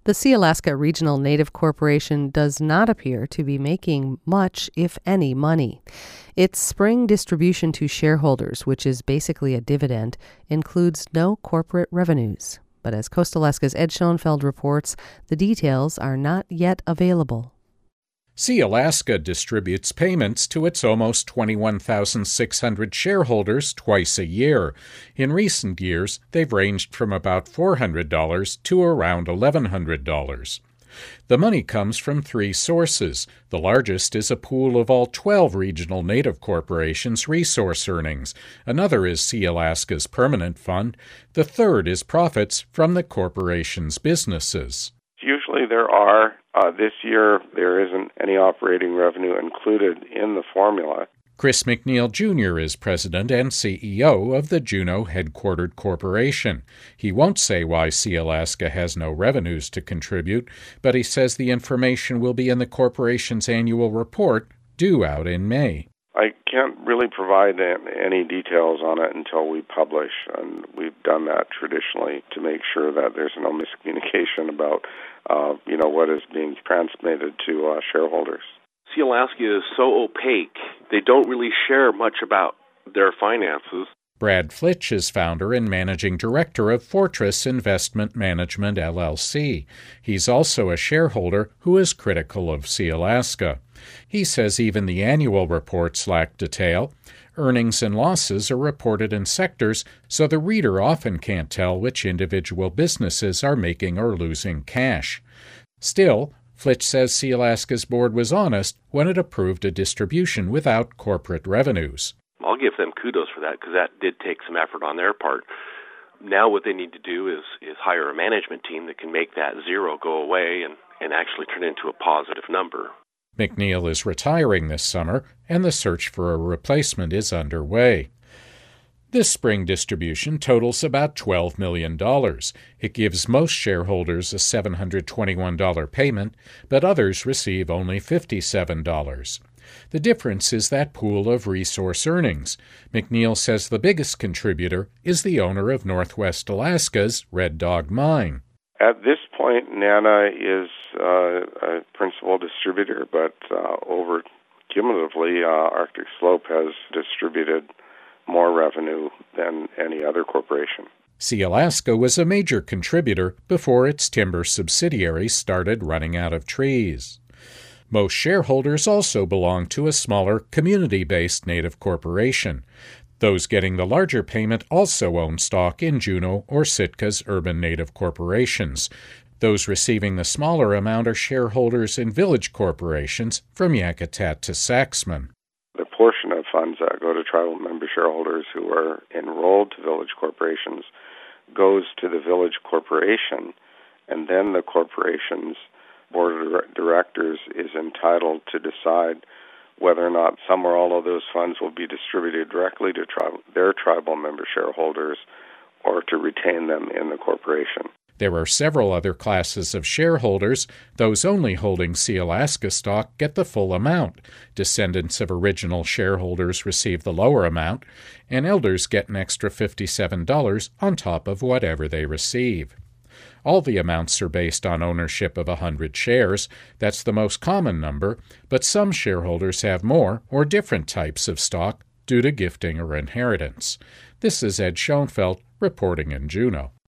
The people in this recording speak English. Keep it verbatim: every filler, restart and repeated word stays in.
The Sealaska Regional Native Corporation does not appear to be making much, if any, money. Its spring distribution to shareholders, which is basically a dividend, includes no corporate revenues. But as Coast Alaska's Ed Schoenfeld reports, the details are not yet available. Sealaska distributes payments to its almost twenty-one thousand six hundred shareholders twice a year. In recent years, they've ranged from about four hundred dollars to around eleven hundred dollars. The money comes from three sources. The largest is a pool of all twelve regional Native corporations' resource earnings. Another is Sealaska's permanent fund. The third is profits from the corporation's businesses. Usually there are. Uh, this year, there isn't any operating revenue included in the formula. Chris McNeil Junior is president and C E O of the Juneau headquartered corporation. He won't say why Sealaska has no revenues to contribute, but he says the information will be in the corporation's annual report due out in May. I can't really provide any details on it until we publish, and we've done that traditionally to make sure that there's no miscommunication about, uh, you know, what is being transmitted to uh, shareholders. Sealaska is so opaque, they don't really share much about their finances. Brad Flitch is founder and managing director of Fortress Investment Management, L L C. He's also a shareholder who is critical of Sealaska. He says even the annual reports lack detail. Earnings and losses are reported in sectors, so the reader often can't tell which individual businesses are making or losing cash. Still, Flitch says Sealaska's board was honest when it approved a distribution without corporate revenues. I'll give them kudos for that because that did take some effort on their part. Now what they need to do is, is hire a management team that can make that zero go away and, and actually turn into a positive number. McNeil is retiring this summer, and the search for a replacement is underway. This spring distribution totals about twelve million dollars. It gives most shareholders a seven hundred twenty-one dollars payment, but others receive only fifty-seven dollars. The difference is that pool of resource earnings. McNeil says the biggest contributor is the owner of Northwest Alaska's Red Dog Mine. At this point, NANA is uh, a principal distributor, but uh, over cumulatively, uh, Arctic Slope has distributed more revenue than any other corporation. Sealaska was a major contributor before its timber subsidiaries started running out of trees. Most shareholders also belong to a smaller, community-based Native corporation. Those getting the larger payment also own stock in Juneau or Sitka's urban Native corporations. Those receiving the smaller amount are shareholders in village corporations from Yakutat to Saxman. The portion of funds that go to tribal member shareholders who are enrolled to village corporations goes to the village corporation, and then the corporation's board of directors is entitled to decide whether or not some or all of those funds will be distributed directly to tri- their tribal member shareholders or to retain them in the corporation. There are several other classes of shareholders. Those only holding Sealaska stock get the full amount. Descendants of original shareholders receive the lower amount, and elders get an extra fifty-seven dollars on top of whatever they receive. All the amounts are based on ownership of one hundred shares. That's the most common number, but some shareholders have more or different types of stock due to gifting or inheritance. This is Ed Schoenfeld reporting in Juneau.